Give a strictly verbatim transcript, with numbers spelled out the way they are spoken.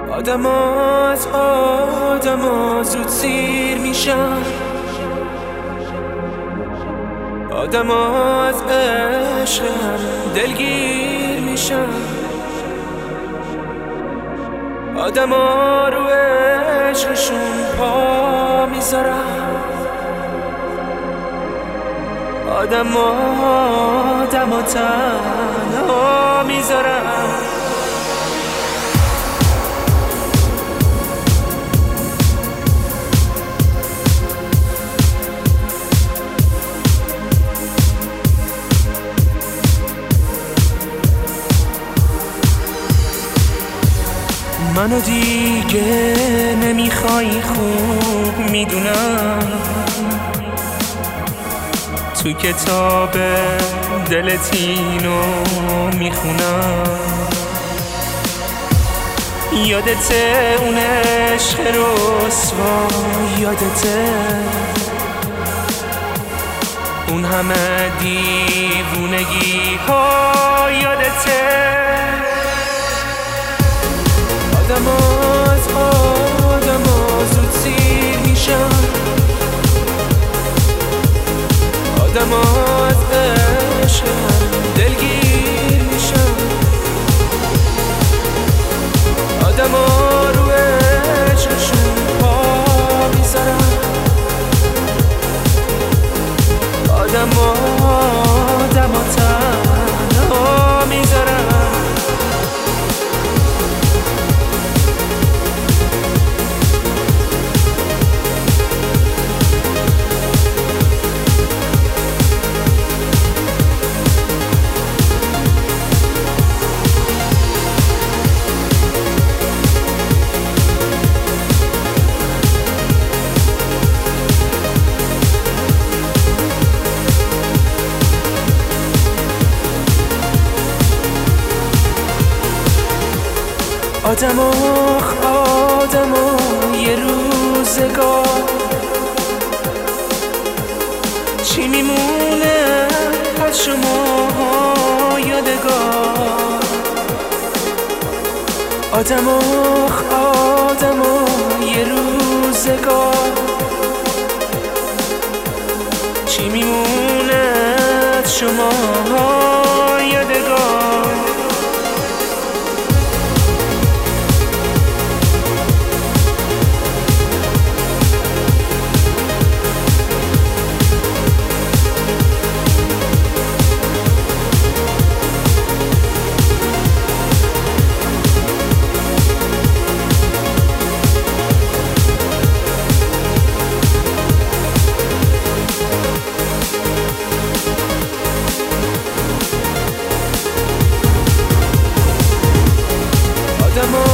آدم از آدم ها زود سیر میشن، آدم ها از عشق هم دلگیر میشن، آدم ها رو عشقشون پا میذارن، آدم ها آدم ها تنها میذارن. منو دیگه نمیخوای خوب میدونم، تو کتاب دلت اینو میخونم. یادته اون عشق رسوا، یادته اون همه دیوونگی ها، یادته آدم از آدم ها زود سیر میشن، آدم از عشق هم دلگیر میشن، آدم ها رو عشقشون پا میذارن، آدم ها آدم ها تنها میذارن. آدم آخ آدم آخ یه روزگار چی میمونه از شما یادگار. آدم آخ آدم آخ یه روزگار چی میمونه از شما یادگار. Adamo